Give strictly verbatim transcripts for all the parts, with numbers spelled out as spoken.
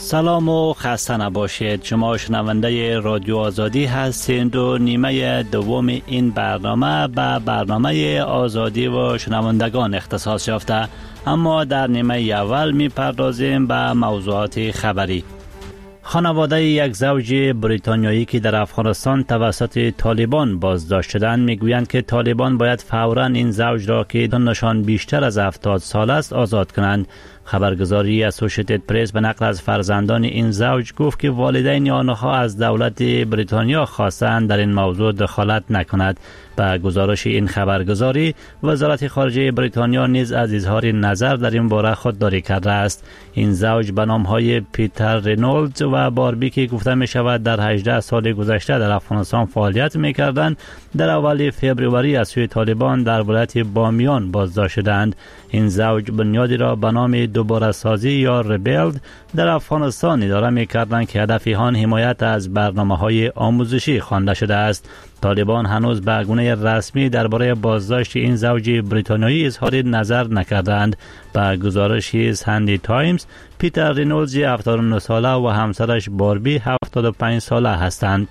سلام و خسته نباشید. شما شنونده رادیو آزادی هستید و نیمه دوم این برنامه به برنامه آزادی و شنوندگان اختصاص یافته، اما در نیمه اول می پردازیم به موضوعات خبری. خانواده یک زوج بریتانیایی که در افغانستان توسط طالبان بازداشت شدند میگویند که طالبان باید فوراً این زوج را که سنشان بیشتر از هفتاد سال است آزاد کنند. خبرگزاری اسوشییتد پرس به نقل از فرزندان این زوج گفت که والدین آنها از دولت بریتانیا خواستند در این موضوع دخالت نکند. به گزارش این خبرگزاری، وزارت خارجه بریتانیا نیز از اظهار نظر در این باره خودداری کرده است. این زوج به نام‌های پیتر رینولدز و باربی که گفته می شود در هجده سال گذشته در افغانستان فعالیت می کردند، در اول فوریه از سوی طالبان در ولایت بامیان بازداشت شدند. این زوج بنیادی را به نام دوباره سازی یا ریبیلد در افغانستان اداره می کردند که هدف آن حمایت از برنامه‌های آموزشی خوانده شده است. طالبان هنوز به گونه رسمی درباره بازداشت این زوج بریتانیایی اظهار نظر نکردند. به گزارش ساندی تایمز، پیتر رینولدز هفتاد و نه ساله و همسرش باربی هفتاد و پنج ساله هستند.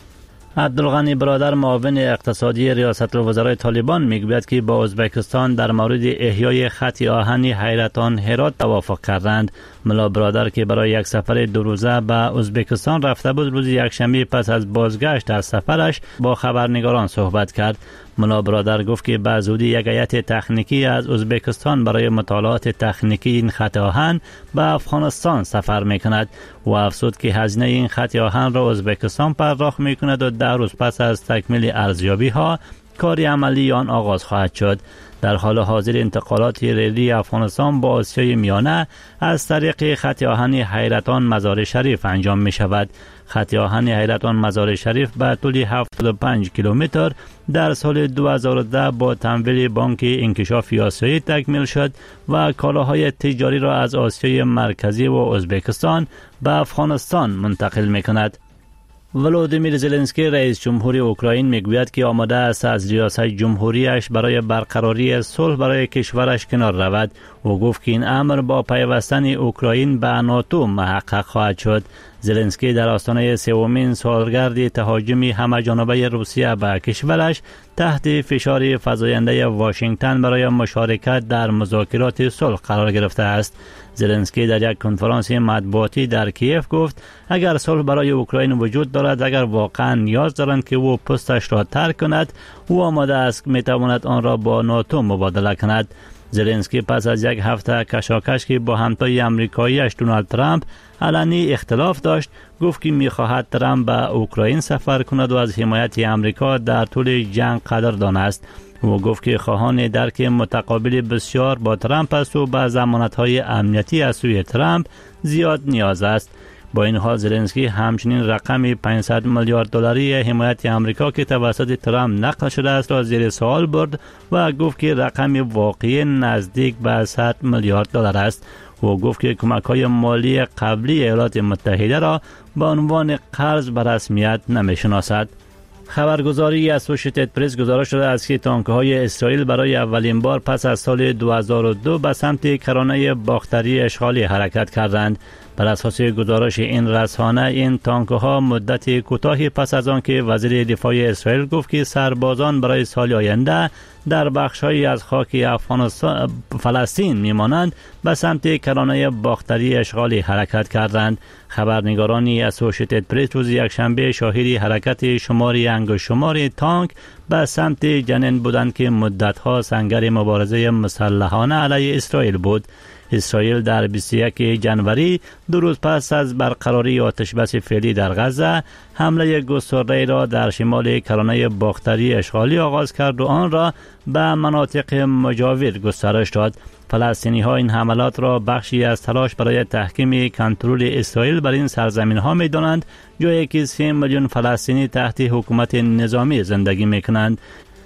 عبدالغنی برادر، معاون اقتصادی ریاست الوزرای طالبان، میگوید که با ازبکستان در مورد احیای خط آهن حیرتان هرات توافق کردند. ملا برادر که برای یک سفر دو روزه به ازبکستان رفته بود، روز یکشنبه پس از بازگشت از سفرش با خبرنگاران صحبت کرد. ملا برادر گفت که به زودی یک هیئت تکنیکی از ازبکستان برای مطالعات تکنیکی این خط آهن به افغانستان سفر میکند و افزود که هزینه این خط آهن را ازبکستان پرداخت میکند و ده روز پس از تکمیل ارزیابی ها کاری عملی آن آغاز خواهد شد. در حال حاضر انتقالات ریلی افغانستان با آسیای میانه از طریق خط آهن حیرتان مزار شریف انجام می شود. خط آهن حیرتان مزار شریف به طول هفتاد و پنج کیلومتر در سال دو هزار و ده با تمویل بانک انکشاف آسیایی تکمیل شد و کالاهای تجاری را از آسیای مرکزی و ازبکستان به افغانستان منتقل می کند. ولودیمیر زلنسکی رئیس جمهور اوکراین میگوید که آماده است از ریاست جمهوریش برای برقراری صلح برای کشورش کنار رود و گفت که این امر با پیوستن اوکراین به ناتو محقق خواهد شد. زلنسکی در آستانه سومین سالگرد تهاجم همه‌جانبه روسیه به کشورش تحت فشار فزاینده واشنگتن برای مشارکت در مذاکرات صلح قرار گرفته است. زلنسکی در یک کنفرانس مطبوعاتی در کیف گفت اگر صلح برای اوکراین وجود دارد، اگر واقعا نیاز دارند که او پستش را ترک کند، او آماده است که میتواند آن را با ناتو مبادله کند. زلنسکی پس از یک هفته کشاکش که با همتای امریکاییش دونالد ترامپ علنی اختلاف داشت، گفت که میخواهد ترامپ به اوکراین سفر کند و از حمایت امریکا در طول جنگ قدردان است. او گفت که خواهان درک متقابل بسیار با ترامپ است و به ضمانت‌های امنیتی از سوی ترامپ زیاد نیاز است. با این حال زلنسکی همچنین رقم پانصد میلیارد دلاری حمایت امریکا که توسط ترامپ نقل شده است را زیر سوال برد و گفت که رقم واقعی نزدیک به صد میلیارد دلار است. او گفت که کمک‌های مالی قبلی ایالات متحده را به عنوان قرض به رسمیت نمی‌شناسد. خبرگزاری اسوشییتد پرس گزارش داده است که تانک‌های اسرائیل برای اولین بار پس از سال دو هزار و دو به سمت کرانه باختری اشغالی حرکت کردند. بر اساس گزارش این رسانه، این تانک‌ها مدت کوتاهی پس از آن که وزیر دفاع اسرائیل گفت که سربازان برای سال آینده در بخش‌هایی از خاک افغانستان فلسطین می‌مانند به سمت کرانه باختری اشغالی حرکت کردند. خبرنگاران اسوشییتد پرس روز یکشنبه شاهد حرکت شماری انگشت شماری تانک به سمت جنین بودند که مدت‌ها سنگر مبارزه مسلحانه علیه اسرائیل بود. اسرائیل در بیست و یک ژانویه، دو روز پس از برقراری آتشبس فعلی در غزه، حمله گسترده را در شمال کرانه باختری اشغالی آغاز کرد و آن را به مناطق مجاور گسترش داد. فلسطینی ها این حملات را بخشی از تلاش برای تحکیم کنترل اسرائیل بر این سرزمین ها می دانند، جایی که سه میلیون فلسطینی تحت حکومت نظامی زندگی می کنند.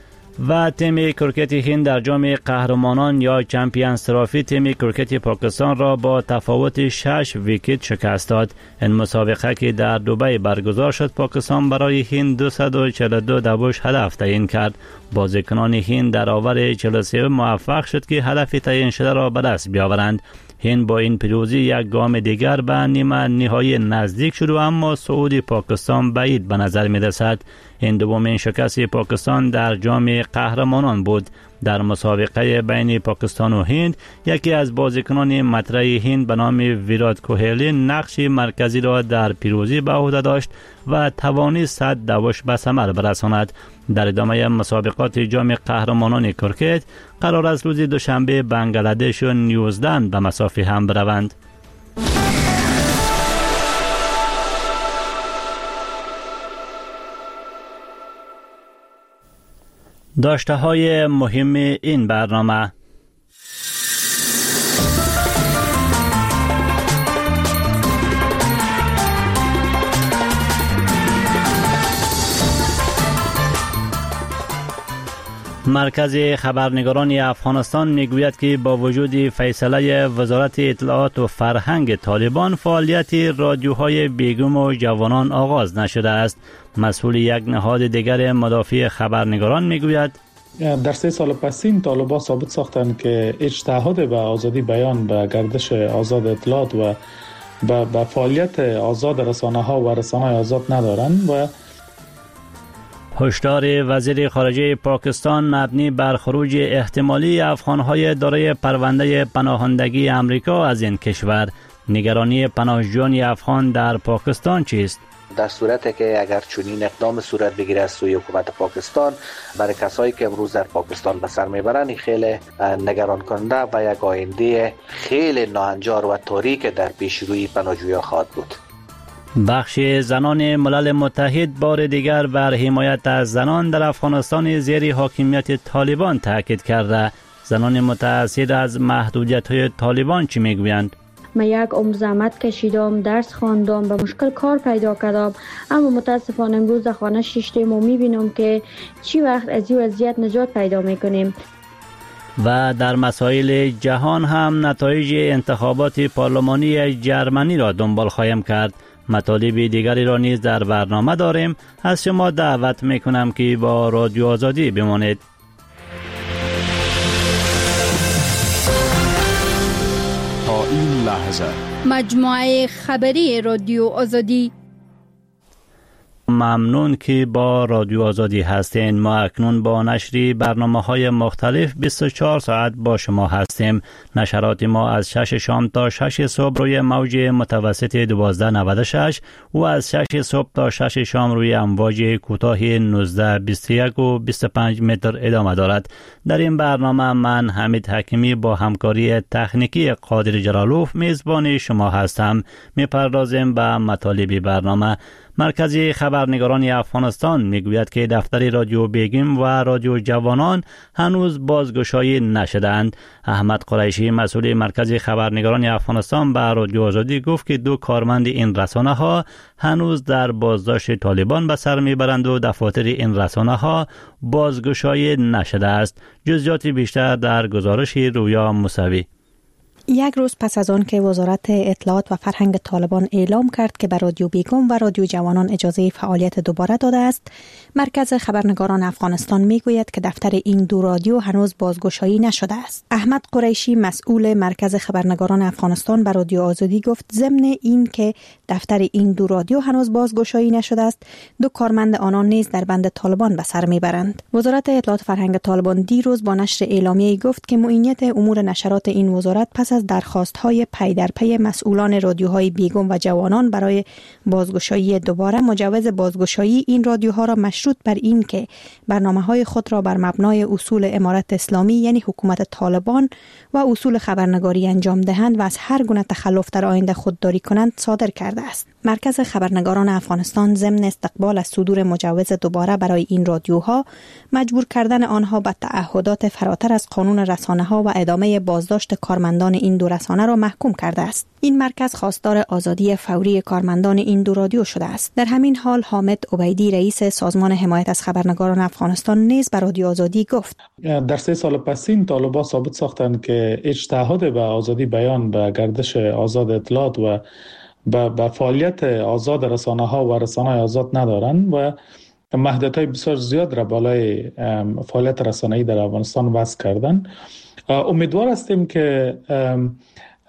و تیم کرکت هند در جام قهرمانان یا چمپیونز ترافی تیم کرکت پاکستان را با تفاوت شش ویکت شکست داد. این مسابقه که در دبی برگزار شد، پاکستان برای هند دویست و چهل و دو دوش هدف تعیین کرد. بازیکنان هند در آور چهل و سه موفق شد که هدف تعیین شده را به دست بیاورند. هند با این پیروزی یک گام دیگر به نیمه نهایی نزدیک شد، اما صعود پاکستان بعید به نظر می رسد. این دومین شکست پاکستان در جام قهرمانان بود. در مسابقه بین پاکستان و هند، یکی از بازیکنان مطرح هند به نام ویرات کوهلی نقش مرکزی را در پیروزی به عهده داشت و توانست صد دوش به ثمر برساند. در ادامه مسابقات جام قهرمانان کرکت قرار است روز دوشنبه بنگلادش و نیوزلند به مسافه هم بروند. داشته های مهم این برنامه: مرکز خبرنگاران افغانستان میگوید که با وجود فیصله وزارت اطلاعات و فرهنگ طالبان، فعالیت رادیوهای بیگم و جوانان آغاز نشده است. مسئول یک نهاد دیگر مدافع خبرنگاران میگوید در سه سال پسین طالبان ثابت ساختند که اجتهاد به آزادی بیان، به گردش آزاد اطلاعات و به, به فعالیت آزاد رسانه ها و رسانه آزاد ندارند. و هشدار وزیر خارجه پاکستان مبنی بر خروج احتمالی افغانهای دارای پرونده پناهندگی امریکا از این کشور. نگرانی پناهجویان افغان در پاکستان چیست؟ در صورتی که اگر چنین اقدام صورت بگیره از سوی حکومت پاکستان، برای کسایی که امروز در پاکستان به سر میبرند خیلی نگران کننده و یک آینده خیلی ناهنجار و تاریک در پیش روی پناهجویان خواهد بود. بخش زنان ملل متحد بار دیگر بر حمایت از زنان در افغانستان زیر حاکمیت طالبان تاکید کرده. زنان متأثر از محدودیت‌های طالبان چی میگویند؟ من یک عمر زحمت کشیدم، درس خواندم، به مشکل کار پیدا کردم، اما متاسفانه امروز در خانه شیشتیم و میبینم که چی وقت از این وضعیت نجات پیدا میکنیم. و در مسائل جهان هم نتایج انتخابات پارلمانی جرمنی را دنبال خواهیم کرد. مطالب دیگری را نیز در برنامه داریم. از شما دعوت میکنم که با رادیو آزادی بمانید. تا این لحظه مجموعه خبری رادیو آزادی. ممنون که با رادیو آزادی هستین. ما اکنون با نشری برنامه‌های مختلف بیست و چهار ساعت با شما هستیم. نشرات ما از شش شام تا شش صبح روی موج متوسط دوازده نود و شش و از شش صبح تا شش شام روی امواج کوتاه نوزده بیست و یک و بیست و پنج متر ادامه دارد. در این برنامه من حمید حکیمی با همکاری تکنیکی قادر جلالوف میزبان شما هستم. میپردازیم به مطالب برنامه. مرکز خبرنگاران افغانستان میگوید که دفتر رادیو بیگم و رادیو جوانان هنوز بازگشایی نشدند. احمد قریشی مسئول مرکز خبرنگاران افغانستان به رادیو آزادی گفت که دو کارمند این رسانه ها هنوز در بازداشت طالبان به سر میبرند و دفاتر این رسانه ها بازگشایی نشده است. جزئیات بیشتر در گزارش رویا موسوی. یک روز پس از آن که وزارت اطلاعات و فرهنگ طالبان اعلام کرد که به رادیو بیگم و رادیو جوانان اجازه فعالیت دوباره داده است، مرکز خبرنگاران افغانستان میگوید که دفتر این دو رادیو هنوز بازگشایی نشده است. احمد قریشی مسئول مرکز خبرنگاران افغانستان به رادیو آزادی گفت ضمن این که دفتر این دو رادیو هنوز بازگشایی نشده است، دو کارمند آنان نیز در بند طالبان به سر میبرند. وزارت اطلاعات و فرهنگ طالبان دیروز با نشر اعلامیه‌ای گفت که معینیت امور نشرات این وزارت پس از درخواست‌های پی در پی مسئولان رادیوهای بیگم و جوانان برای بازگشایی دوباره مجوز بازگشایی این رادیوها را مشروط بر این که برنامه‌های خود را بر مبنای اصول امارت اسلامی یعنی حکومت طالبان و اصول خبرنگاری انجام دهند و از هر گونه تخلف در آینده خودداری کنند صادر کرده است. مرکز خبرنگاران افغانستان ضمن استقبال از صدور مجوز دوباره برای این رادیوها مجبور کردن آنها به تعهدات فراتر از قانون رسانه‌ها و ادامه بازداشت کارمندان این دو رسانه را محکوم کرده است. این مرکز خواستار آزادی فوری کارمندان این دو رادیو شده است. در همین حال حامد عبیدی رئیس سازمان حمایت از خبرنگاران افغانستان نیز به رادیو آزادی گفت در سه سال پسین طالبان ثابت ساختند که اجتهاد به آزادی بیان، به گردش آزاد اطلاعات و به فعالیت آزاد رسانه ها و رسانه آزاد ندارند و محدودیت‌های بسیار زیاد را بالای فعالیت رسانه‌ای در افغانستان وضع کردند. امیدوار هستیم که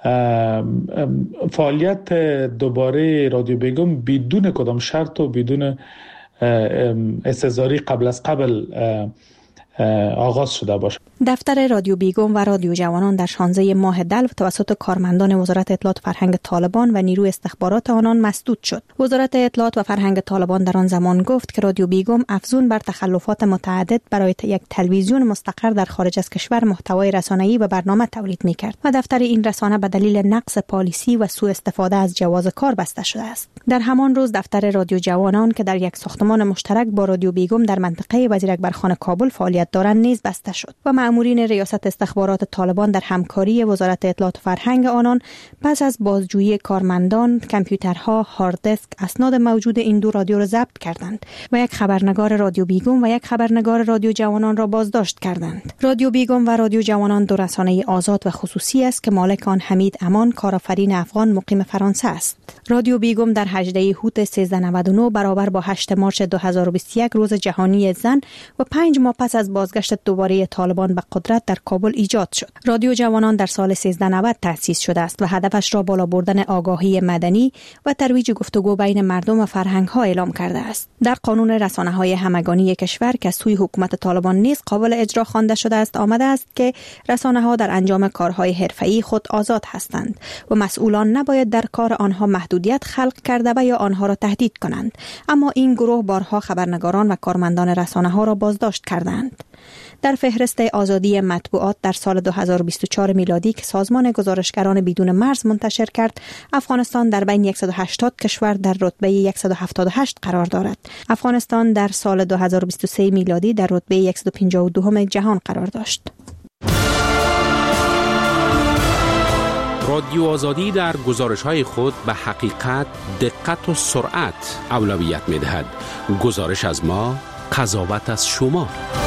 فعالیت دوباره رادیو بیگم بدون کدام شرط و بدون استحضاری قبل از قبل آغاز شده باشد. دفتر رادیو بیگم و رادیو جوانان در شانزده ماه دلو توسط کارمندان وزارت اطلاعات و فرهنگ طالبان و نیروی استخبارات آنان مسدود شد. وزارت اطلاعات و فرهنگ طالبان در آن زمان گفت که رادیو بیگم افزون بر تخلفات متعدد برای یک تلویزیون مستقر در خارج از کشور محتوای رسانه‌ای و برنامه تولید می‌کرد و دفتر این رسانه به دلیل نقص پالیسی و سوء استفاده از جواز کار بسته شده است. در همان روز دفتر رادیو جوانان که در یک ساختمان مشترک با رادیو بیگم در منطقه وزیر اکبرخان کابل فعالیت دارند نیز بسته شد و مأمورین ریاست استخبارات طالبان در همکاری وزارت اطلاعات و فرهنگ آنان پس از بازجویی کارمندان کامپیوترها، هارد دیسک، اسناد موجود این دو رادیو را ضبط کردند و یک خبرنگار رادیو بیگم و یک خبرنگار رادیو جوانان را بازداشت کردند. رادیو بیگم و رادیو جوانان دو رسانه آزاد و خصوصی است که مالک آن حمید امان کارآفرین افغان مقیم فرانسه است. رادیو بیگم در هجدهم هوت سیزده نود و نه برابر با هشتم مارس دو هزار و بیست و یک روز جهانی زن و پنج ماه پس از بازگشت دوباره طالبان به قدرت در کابل ایجاد شد. رادیو جوانان در سال سیزده نود تأسیس شده است و هدفش را بالا بردن آگاهی مدنی و ترویج گفتگو بین مردم و فرهنگ‌ها اعلام کرده است. در قانون رسانه‌های همگانی کشور که سوی حکومت طالبان نیز قابل اجرا خوانده شده است آمده است که رسانه‌ها در انجام کارهای حرفه‌ای خود آزاد هستند و مسئولان نباید در کار آنها محدودیت خلق کرده و یا آنها را تهدید کنند. اما این گروه بارها خبرنگاران و کارمندان رسانه‌ها را بازداشت کردند. در فهرست آزادی مطبوعات در سال دو هزار و بیست و چهار میلادی که سازمان گزارشگران بدون مرز منتشر کرد، افغانستان در بین صد و هشتاد کشور در رتبه صد و هفتاد و هشت قرار دارد. افغانستان در سال دو هزار و بیست و سه میلادی در رتبه صد و پنجاه و دو جهان قرار داشت. رادیو آزادی در گزارش‌های خود به حقیقت، دقت و سرعت اولویت می‌دهد. گزارش از ما، قضاوت از شما.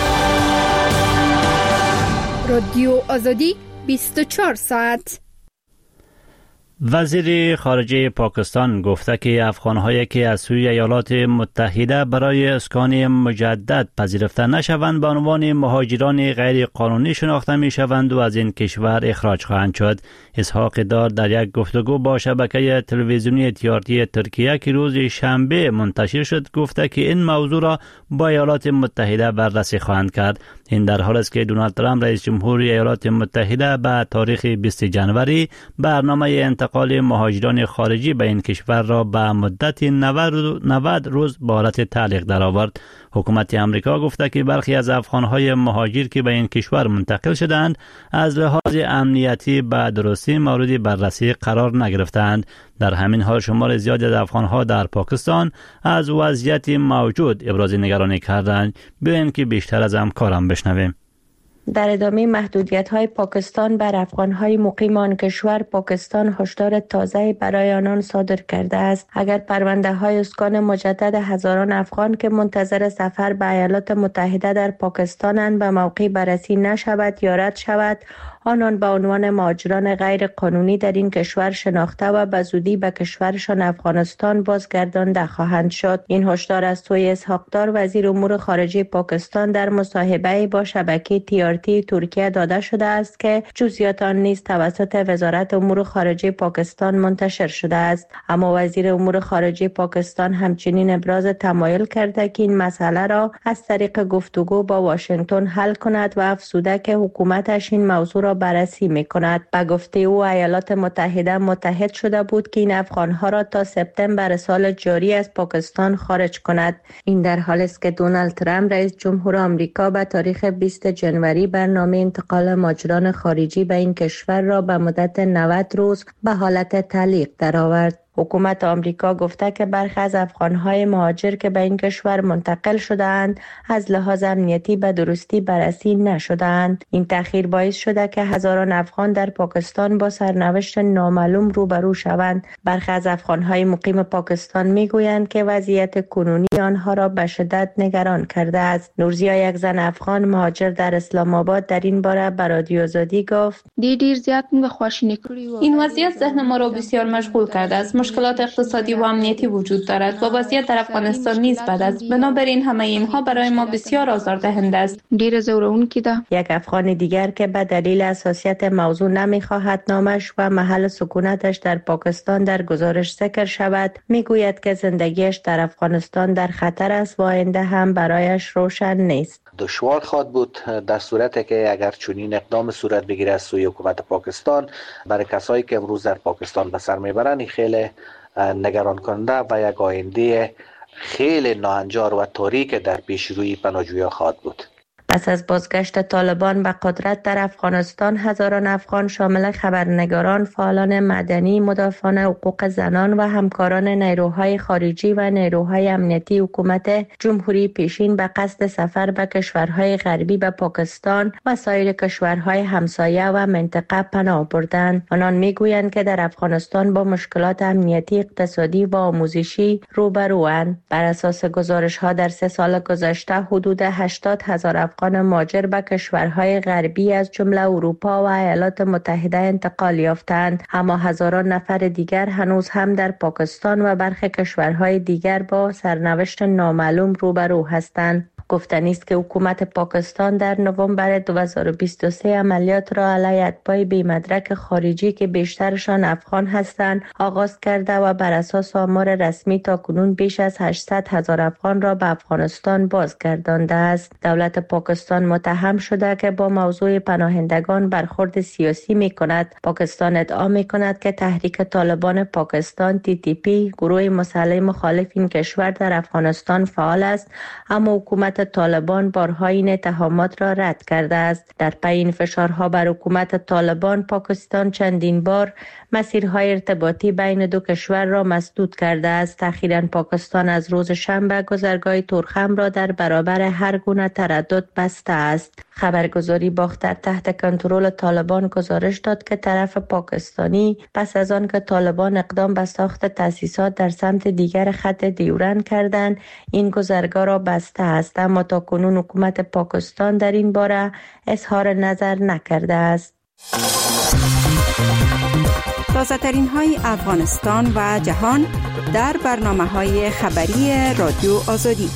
رادیو آزادی بیست و چهار ساعت. وزیر خارجه پاکستان گفته که افغان‌هایی که از سوی ایالات متحده برای اسکان مجدد پذیرفته نشوند به عنوان مهاجران غیر قانونی شناخته می‌شوند و از این کشور اخراج خواهند شد. اسحاق دار در یک گفتگو با شبکه تلویزیونی تیارتی ترکیه که روز شنبه منتشر شد گفته که این موضوع را با ایالات متحده بررسی خواهند کرد. این در حالی است که دونالد ترامپ رئیس جمهور ایالات متحده به تاریخ بیستم جنوری برنامه انتقال مهاجران خارجی به این کشور را به مدت نود روز به حالت تعلیق درآورد. حکومت امریکا گفته که برخی از افغان‌های مهاجر که به این کشور منتقل شدند از لحاظ امنیتی به درستی مورد بررسی قرار نگرفتند. در همین حال شمار زیادی از افغان‌ها در پاکستان از وضعیت موجود ابراز نگرانی کردند. بیایید که بیشتر از همکارم بشنویم. در ادامه محدودیت‌های پاکستان بر افغان‌های مقیم آن کشور، پاکستان هشدار تازه برای آنان صادر کرده است. اگر پرونده‌های اسکان مجدد هزاران افغان که منتظر سفر به ایالات متحده در پاکستانند به موقع بررسی نشود یا رد شود، آنان به عنوان مهاجران غیر قانونی در این کشور شناخته و به زودی به کشورشان افغانستان بازگردانده خواهند شد. این هشدار از سوی اسحاق دار وزیر امور خارجه پاکستان در مصاحبه با شبکه تی آر تی ترکیه داده شده است که جزئیات آن نیز توسط وزارت امور خارجه پاکستان منتشر شده است. اما وزیر امور خارجه پاکستان همچنین ابراز تمایل کرده که این مسئله را از طریق گفتگو با واشنگتن حل کند و افزوده که حکومتش این موضوع را بررسی می‌کند. به گفته او ایالات متحده متحد شده بود که این افغان‌ها را تا سپتامبر سال جاری از پاکستان خارج کند. این در حالی است که دونالد ترامپ رئیس جمهور آمریکا به تاریخ بیستم جنوری برنامه انتقال مهاجران خارجی به این کشور را به مدت نود روز به حالت تعلیق درآورد. حکومت آمریکا گفته که برخی از افغان‌های مهاجر که به این کشور منتقل شده‌اند از لحاظ امنیتی به درستی بررسی نشده‌اند. این تأخیر باعث شده که هزاران افغان در پاکستان با سرنوشت نامعلوم روبرو شوند. برخی از افغان‌های مقیم پاکستان می‌گویند که وضعیت کنونی آنها را به شدت نگران کرده است. نورزیا، یک زن افغان مهاجر در اسلام آباد، در این باره به رادیو آزادی گفت: دیر زیاد موږ خواشینی کړی و این وضعیت ذهن ما را بسیار مشغول کرده است. مشکلات اقتصادی و امنیتی وجود دارد و وضعیت در افغانستان نیز بد است. بنابراین همه اینها برای ما بسیار آزاردهنده است. ډیر زورونکی ده. یک افغان دیگر که به دلیل حساسیت موضوع نمیخواهد نامش و محل سکونتش در پاکستان در گزارش ذکر شود، میگوید که زندگیش در افغانستان در خطر است و آینده هم برایش روشن نیست. دشوار خواهد بود در صورتی که اگر چنین اقدام صورت بگیره از سوی حکومت پاکستان. برای کسایی که امروز در پاکستان به سر میبرند خیلی نگران کننده و یک آینده خیلی ناهنجار و تاریک در پیش روی پناهجویان خواهد بود. پس از بازگشت طالبان به قدرت در افغانستان، هزاران افغان شامل خبرنگاران، فعالان مدنی، مدافعان حقوق زنان و همکاران نیروهای خارجی و نیروهای امنیتی حکومت جمهوری پیشین به قصد سفر به کشورهای غربی به پاکستان و سایر کشورهای همسایه و منطقه پناه بردند. آنان میگویند که در افغانستان با مشکلات امنیتی، اقتصادی و آموزشی روبروند. بر اساس گزارش ها در سه سال گذشته حدود هشتاد هزار افغان مهاجر به کشورهای غربی از جمله اروپا و ایالات متحده انتقال یافتند، اما هزاران نفر دیگر هنوز هم در پاکستان و برخی کشورهای دیگر با سرنوشت نامعلوم روبرو هستند. گفتنی است که حکومت پاکستان در نوامبر دو هزار و بیست و سه عملیات را علیه اتباع بی مدرک خارجی که بیشترشان افغان هستند آغاز کرده و بر اساس آمار رسمی تاکنون بیش از هشتصد هزار افغان را به افغانستان بازگردانده است. دولت پاکستان متهم شده که با موضوع پناهندگان برخورد سیاسی می کند. پاکستان ادعا می کند که تحریک طالبان پاکستان تی تی پی، گروه مسلح مخالف این کشور، در افغانستان فعال است، اما حکومت طالبان بارها این اتهامات را رد کرده است. در پی این فشارها بر حکومت طالبان، پاکستان چندین بار مسیرهای ارتباطی بین دو کشور را مسدود کرده است. اخیراً پاکستان از روز شنبه گذرگاه تورخم را در برابر هر گونه تردد بسته است. خبرگزاری باختر تحت کنترل طالبان گزارش داد که طرف پاکستانی پس از آن که طالبان اقدام به ساخت تأسیسات در سمت دیگر خط دیورند کردند، این گذرگاه را بسته است، اما تاکنون حکومت پاکستان در این باره اظهار نظر نکرده است. تازه ترین های افغانستان و جهان در برنامه های خبری رادیو آزادی.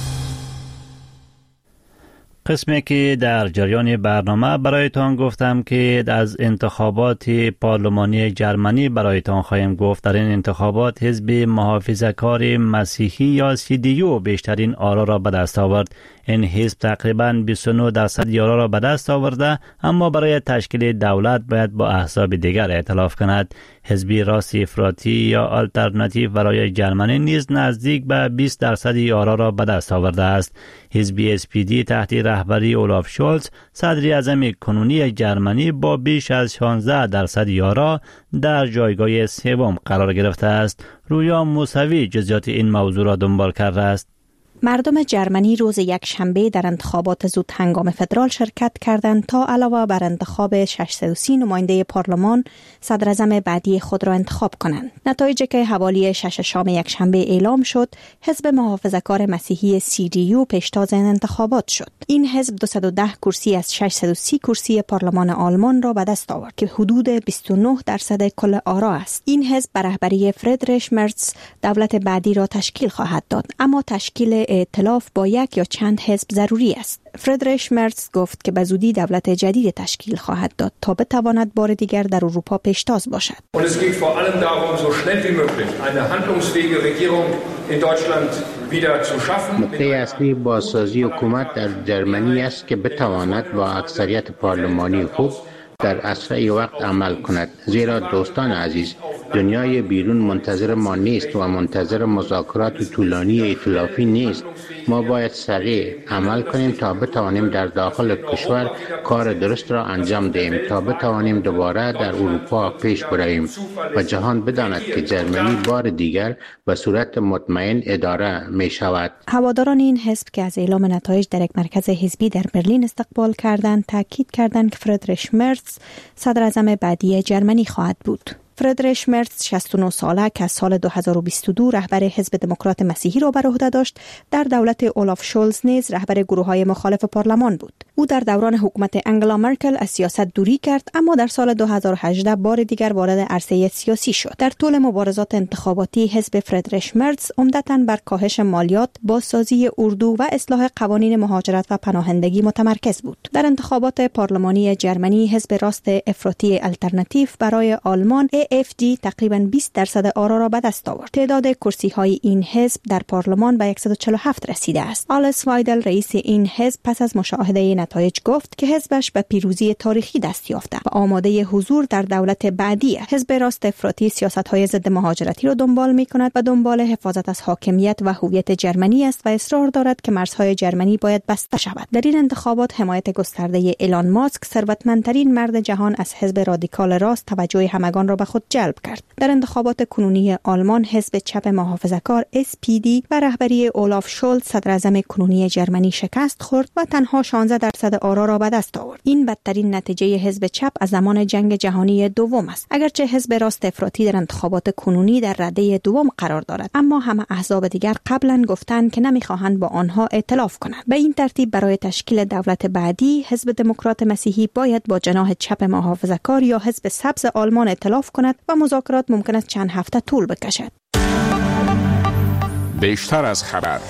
قسمی که در جریان برنامه برایتان گفتم که از انتخابات پارلمانی جرمنی برایتان خواهیم گفت. در این انتخابات حزب محافظه‌کار مسیحی یا سی دی یو بیشترین آرا را به دست آورد. این حزب تقریباً بیست و نه درصد آرا را به دست آورده، اما برای تشکیل دولت باید با احزاب دیگر ائتلاف کند. حزب راست افراطی یا آلترناتیو برای جرمنی نیز نزدیک به بیست درصد آرا را به دست آورده است. حزب اس پی دی تحت رهبری اولاف شولز، صدر اعظم کنونی جرمنی، با بیش از شانزده درصد آرا در جایگاه سوم قرار گرفته است. رویا موسوی جزئیات این موضوع را دنبال کرده است. مردم جرمنی روز یک شنبه در انتخابات زود هنگام فدرال شرکت کردند تا علاوه بر انتخاب ششصد و سی نماینده پارلمان، صدر اعظم بعدی خود را انتخاب کنند. نتایجی که حوالی شش شام یک شنبه اعلام شد، حزب محافظه‌کار مسیحی سی دی یو پیشتاز این انتخابات شد. این حزب دویست و ده کرسی از ششصد و سی کرسی پارلمان آلمان را به دست آورد که حدود بیست و نه درصد کل آرا است. این حزب به رهبری فریدریش مرتز دولت بعدی را تشکیل خواهد داد، اما تشکیل ائتلاف با یک یا چند حزب ضروری است. فریدریش مرتز گفت که به زودی دولت جدید تشکیل خواهد داد تا بتواند بار دیگر در اروپا پیشتاز باشد. Und es geht vor allem darum, so schnell wie möglich eine handlungsfähige Regierung in Deutschland wieder zu schaffen. نکته اصلی بازسازی حکومت در جرمنی است که بتواند با اکثریت پارلمانی خوب در اسرع وقت عمل کند، زیرا دوستان عزیز، دنیای بیرون منتظر ما نیست و منتظر مذاکرات طولانی ائتلافی نیست. ما باید سریع عمل کنیم تا بتوانیم در داخل کشور کار درست را انجام دهیم، تا بتوانیم دوباره در اروپا پیش برویم و جهان بداند که جرمنی بار دیگر به صورت مطمئن اداره می شود. هواداران این حزب که از اعلام نتایج در یک مرکز حزبی در برلین استقبال کردند، تاکید کردند که فریدریش مرتز صدر اعظم بعدی جرمنی خواهد بود. فردریش مرتز شصت و نه ساله که از سال دو هزار و بیست و دو رهبر حزب دموکرات مسیحی را بر عهده داشت، در دولت اولاف شولز نیز رهبر گروه‌های مخالف پارلمان بود. او در دوران حکومت انگلا مرکل از سیاست دوری کرد، اما در سال دو هزار و هجده بار دیگر وارد عرصه سیاسی شد. در طول مبارزات انتخاباتی حزب فردریش مرتز عمدتاً بر کاهش مالیات، بازسازی اردو و اصلاح قوانین مهاجرت و پناهندگی متمرکز بود. در انتخابات پارلمانی جرمنی حزب راست افراطی آلترناتیو برای آلمان ای اف دی تقریباً بیست درصد آرا را به دست آورد. تعداد کرسی‌های این حزب در پارلمان به صد و چهل و هفت رسیده است. آلس وایدل رئیس این حزب پس از مشاهده نتایج گفت که حزبش به پیروزی تاریخی دست یافته و آماده حضور در دولت بعدی است. حزب راست افراطی سیاست‌های ضد مهاجرتی را دنبال می‌کند و دنبال حفاظت از حاکمیت و هویت جرمنی است و اصرار دارد که مرزهای جرمنی باید بسته شود. در این انتخابات حمایت گسترده ایلان ماسک، ثروتمندترین مرد جهان، از حزب رادیکال راست توجه همگان را به خود جلب کرد. در انتخابات کنونی آلمان حزب چپ محافظه‌کار اس پی دی و رهبری اولاف شولز صدر اعظم کنونی جرمنی شکست خورد و تنها شانزده درصد آرا را به دست آورد. این بدترین نتیجه حزب چپ از زمان جنگ جهانی دوم است. اگرچه حزب راست افراطی در انتخابات کنونی در رده دوم قرار دارد، اما همه احزاب دیگر قبلا گفتند که نمیخواهند با آنها ائتلاف کنند. به این ترتیب برای تشکیل دولت بعدی حزب دموکرات مسیحی باید با جناح چپ محافظه‌کار یا حزب سبز آلمان ائتلاف کند و مذاکرات ممکن است چند هفته طول بکشد. بیشتر از خبر.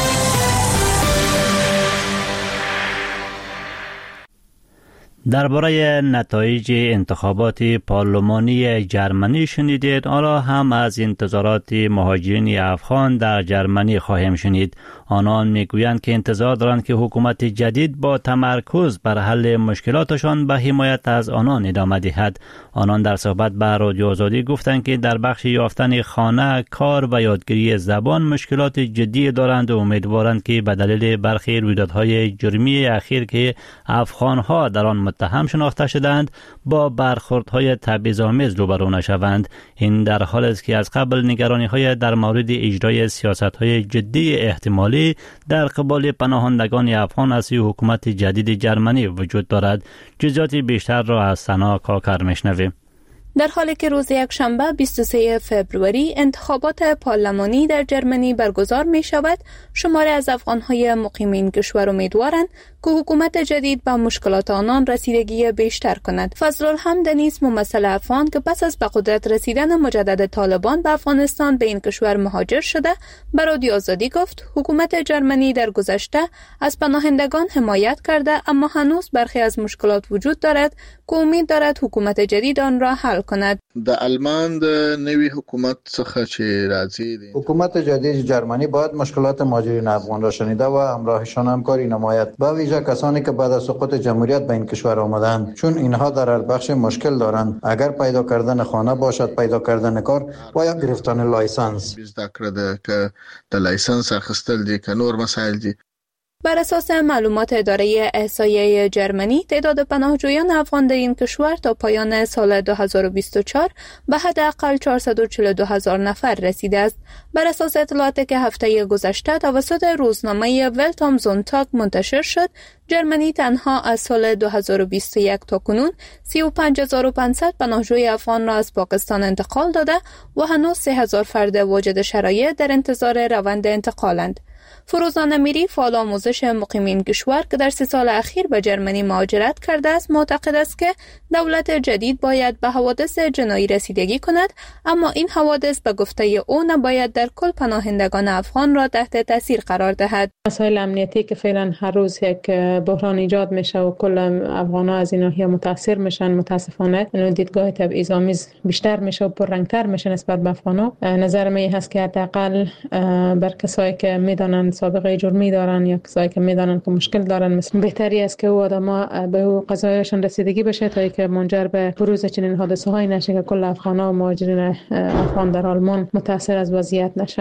درباره نتایج انتخابات پارلمانی جرمنی شنیدید. حالا هم از انتظارات مهاجرین افغان در جرمنی خواهیم شنید. آنان میگویند که انتظار دارند که حکومت جدید با تمرکز بر حل مشکلاتشان به حمایت از آنان ادامه دهد. آنان در صحبت با رادیو آزادی گفتند که در بخش یافتن خانه، کار و یادگیری زبان مشکلات جدی دارند و امیدوارند که به دلیل برخی رویدادهای جرمی اخیر که افغانها در آن متهم شناخته شدند با برخوردهای تبعیض‌آمیز روبرو نشوند. این در حالی است که از قبل نگرانی‌های در مورد اجرای سیاست‌های جدی احتمالی در قبال پناهندگان افغان از سوی حکومت جدید جرمنی وجود دارد. جزئیات بیشتر را از سنا کاکر میشنویم. در حالی که روز یکشنبه بیست و سوم فوریه انتخابات پارلمانی در جرمنی برگزار می شود، شماری از افغان‌های مقیم این کشور امیدوارند که حکومت جدید به مشکلات آنان رسیدگی بیشتر کند. فضلالحمد دنیس، ممثل افغان که پس از به قدرت رسیدن مجدد طالبان به افغانستان به این کشور مهاجر شده، به رادیو آزادی گفت حکومت جرمنی در گذشته از پناهندگان حمایت کرده، اما هنوز برخی از مشکلات وجود دارد که امید دارد حکومت جدید آن را حل کند. د آلمان د نوی حکومت څخه چې راځي، حکومت جدید جرمنی باید مشکلات مهاجرین افغان را شنیده و همراهشان همکاری نماید، به ویژه کسانی که بعد از سقوط جمهوریت به این کشور آمدند، چون اینها در هر بخش مشکل دارند، اگر پیدا کردن خانه باشد، پیدا کردن کار و یا گرفتن لایسنس. زده کړه که د لایسنس اخیستل دي که نور مسائل دي. بر اساس معلومات اداره احصایه جرمنی، تعداد پناهجویان افغان در این کشور تا پایان سال دو هزار و بیست و چهار به حداقل چهارصد و چهل و دو هزار نفر رسیده است. بر اساس اطلاعاتی که هفته گذشته توسط روزنامه ولت ام زونتاگ منتشر شد، جرمنی تنها از سال دو هزار و بیست و یک تا کنون سی و پنج هزار و پانصد پناهجوی افغان را از پاکستان انتقال داده و هنوز سه هزار فرد واجد شرایط در انتظار روند انتقالند. فروزان امیری، فعال آموزش مقیم این کشور که در سه سال اخیر به جرمنی مهاجرت کرده است، معتقد است که دولت جدید باید به حوادث جنایی رسیدگی کند، اما این حوادث به گفته او نباید در کل پناهندگان افغان را تحت تاثیر قرار دهد. مسائل امنیتی که فعلا هر روز یک بحران ایجاد میشه و کل افغان‌ها از این ناحیه متاثر میشن، متاسفانه این دیدگاه تبعیض‌آمیز بیشتر میشه و پررنگتر میشه نسبت به افغان‌ها. نظر من هست که حداقل بر کسایی که میدانن سابقه جرمی دارن یا کسایی که میدانن که مشکل دارن، مثل بهتری است که او آدما به قضایشان رسیدگی بشه تا اینکه منجر به بروز چنین حادثه‌هایی نشه که کل افغان‌ها و مهاجرین افغان در آلمان متاثر از وضعیت نشن.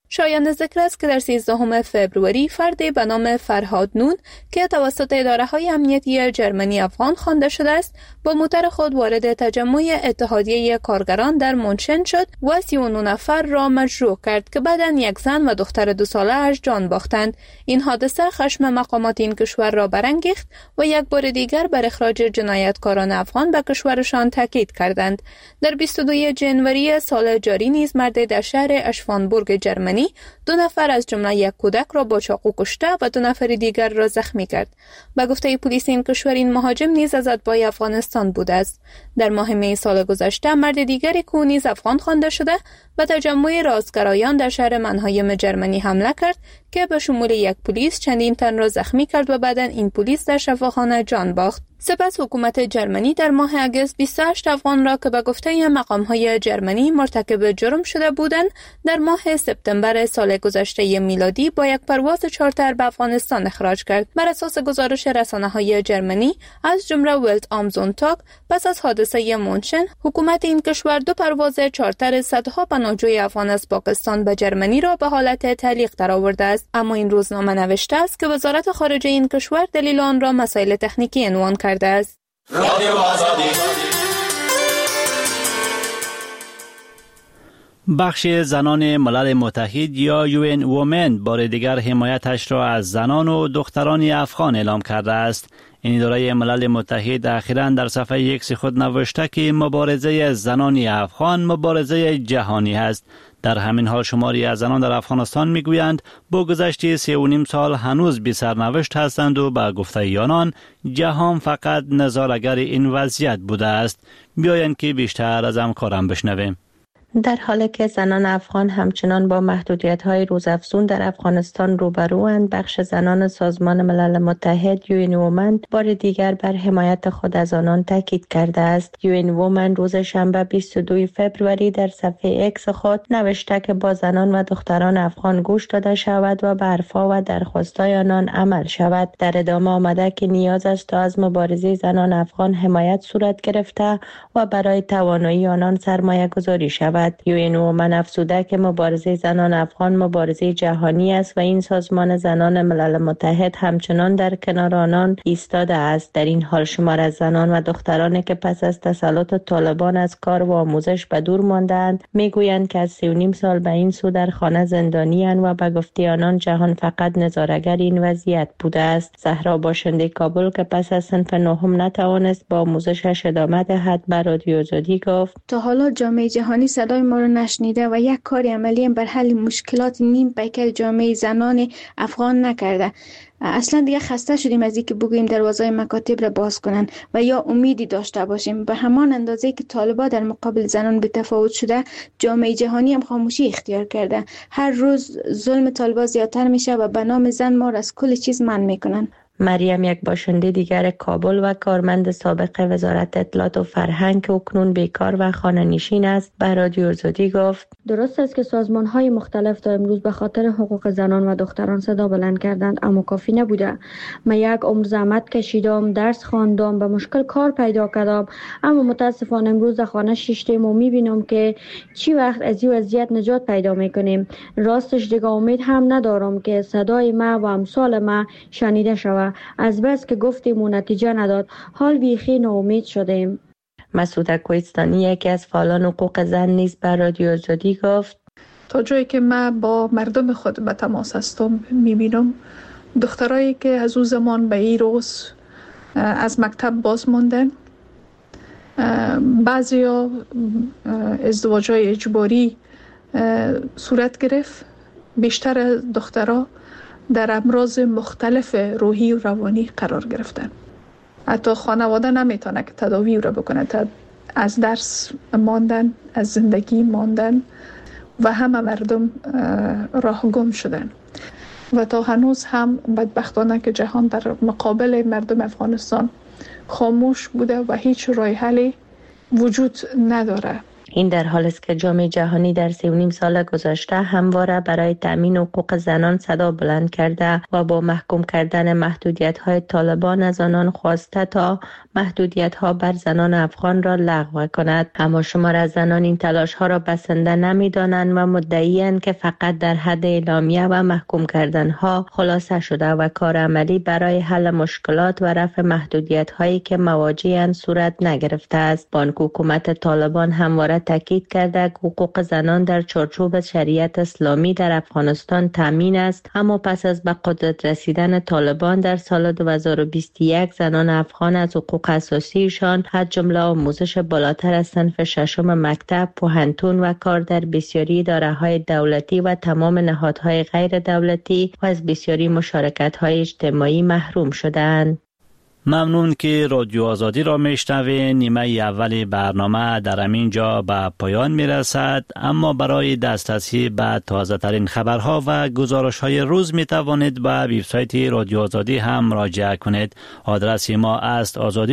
شایان ذکر است که در سیزدهم فوریه فردی به نام فرهاد نون که توسط اداره‌های امنیتی جرمنی افغان خوانده شده است با موتر خود وارد تجمع اتحادیه کارگران در مونشن شد و سی و نه نفر را مجروح کرد که بعداً یک زن و دختر دو ساله اش جان باختند. این حادثه خشم مقامات این کشور را برانگیخت و یک بار دیگر بر اخراج جنایتکاران افغان به کشورشان تاکید کردند. در بیست و دوم ژانویه سال جاری نیز مردی در شهر اشوانبورگ جرمنی دو نفر از جمله یک کودک را با چاقو کشته و دو نفر دیگر را زخمی کرد. به گفته پلیس این کشور این مهاجم نیز از اتباع افغانستان بوده است. در ماه می سال گذشته مرد دیگری که نیز افغان خوانده شده و تجمع راستگرایان در شهر منهایم جرمنی حمله کرد که به شمول یک پلیس چندین تن را زخمی کرد و بعداً این پلیس در شفاخانه جان باخت. سپس حکومت جرمنی در ماه اگست بیست و هشت افغان را که به گفته مقام‌های جرمنی مرتکب جرم شده بودند در ماه سپتامبر سال گذشته میلادی با یک پرواز چارتر به افغانستان اخراج کرد. بر اساس گزارش رسانه‌های جرمنی از جمله ولت آم زونتاگ پس از حادثه مونشن حکومت این کشور دو پرواز چارتر صدها پناهجوی افغان از پاکستان به جرمنی را به حالت تعلیق درآورده است. اما این روزنامه نوشته است که وزارت خارجه این کشور دلیل آن را مسائل تکنیکی عنوان کرده است. رادیو آزادی. بخش زنان ملل متحد یا یو ان وومن بار دیگر حمایتش را از زنان و دختران افغان اعلام کرده است. این اداره ملل متحد اخیراً در صفحه ایکس خود نوشته که مبارزه زنان افغان مبارزه جهانی است. در همین حال شماری از زنان در افغانستان میگویند با گذشت سه و نیم سال هنوز بی سرنوشت هستند و به گفته آنان جهان فقط نظاره‌گر این وضعیت بوده است. بیایند که بیشتر از همکارم بشنویم. در حالی که زنان افغان همچنان با محدودیت‌های روزافزون در افغانستان روبروند، بخش زنان سازمان ملل متحد یو ان وومن بار دیگر بر حمایت خود از آنان تاکید کرده است. یو ان وومن روز شنبه بیست و دوم فوریه در صفحه اکس خود نوشته که با زنان و دختران افغان گوش داده شود و به حرفها و درخواست‌های آنان عمل شود. در ادامه آمده که نیاز است تا از مبارزه زنان افغان حمایت صورت گرفته و برای توانایی آنان سرمایه گذاری شود. یو ان وومن افزوده که مبارزه زنان افغان مبارزه جهانی است و این سازمان زنان ملل متحد همچنان در کنار آنان ایستاده است. در این حال شمار از زنان و دخترانی که پس از تسلط طالبان از کار و آموزش به دور ماندند میگویند که از سه و نیم سال به این سو در خانه زندانی اند و به گفته آنان جهان فقط نظاره‌گر این وضعیت بوده است. زهرا باشنده کابل که پس از صنف نهم نتوانست با آموزشش ادامه دهد به رادیو آزادی گفت تا حالا جامعه جهانی صدای ما را نشنیده و یک کار عملی بر حل مشکلات نیم پیکر جامعه زنان افغان نکرده. اصلا دیگه خسته شدیم از اینکه بگوییم دروازه مکاتب را باز کنن و یا امیدی داشته باشیم. به همان اندازه که طالبان در مقابل زنان به تفاوت شده، جامعه جهانی هم خاموشی اختیار کرده. هر روز ظلم طالبان زیادتر میشه و به نام زن ما را از کل چیز منع میکنن. مریم یک باشنده دیگر کابل و کارمند سابق وزارت اطلاعات و فرهنگ که اکنون بیکار و خانه نشین است به رادیو آزادی گفت درست است که سازمان‌های مختلف تا امروز به خاطر حقوق زنان و دختران صدا بلند کردند، اما کافی نبوده. من یک عمر زحمت کشیدم، درس خواندم، به مشکل کار پیدا کردم، اما متاسفانه امروز در خانه شیشتیم و می‌بینم که چی وقت از این وضعیت نجات پیدا می‌کنیم. راستش دیگه امید هم ندارم که صدای ما و امثال ما شنیده شود. از بس که گفتیم و نتیجه نداد، حال بیخی ناامید شدیم. مسعود کوهستانی یکی از فعالان حقوق زن نیز به رادیو آزادی گفت تا جایی که من با مردم خود به تماس هستم میبینم دخترایی که از اون زمان به این روز از مکتب باز موندن، بعضی ها ازدواج‌های اجباری صورت گرفت، بیشتر دخترها در امراض مختلف روحی و روانی قرار گرفتن. حتی خانواده نمیتونه که تداوی را بکنه، از درس ماندن، از زندگی ماندن و همه مردم راه گم شدن و تا هنوز هم بدبختانه که جهان در مقابل مردم افغانستان خاموش بوده و هیچ راه حلی وجود نداره. این در حالی است که جامعه جهانی در سه و نیم سال گذشته همواره برای تامین حقوق زنان صدا بلند کرده و با محکوم کردن محدودیت‌های طالبان از آنان خواسته تا محدودیت‌ها بر زنان افغان را لغو کند. اما شمار از زنان این تلاش‌ها را بسنده نمی‌دانند و مدعی‌اند که فقط در حد اعلامیه و محکوم کردن‌ها خلاصه شده و کار عملی برای حل مشکلات و رفع محدودیت‌هایی که مواجه‌اند صورت نگرفته است. بانک حکومت طالبان همواره تاکید کرده که حقوق زنان در چارچوب شریعت اسلامی در افغانستان تامین است، اما پس از به قدرت رسیدن طالبان در سال دو هزار و بیست و یک زنان افغان از حقوق اساسیشان از جمله آموزش بالاتر از صنف ششم مکتب، پوهنتون و کار در بسیاری اداره‌های دولتی و تمام نهادهای غیر دولتی و از بسیاری مشارکت‌های اجتماعی محروم شدند. ممنون که رادیو آزادی را میشنوین. نیمه اول برنامه در همین جا به پایان میرسد، اما برای دسترسی به تازه ترین خبرها و گزارش های روز می توانید به وبسایت رادیو آزادی هم مراجعه کنید. آدرس ما است آزادی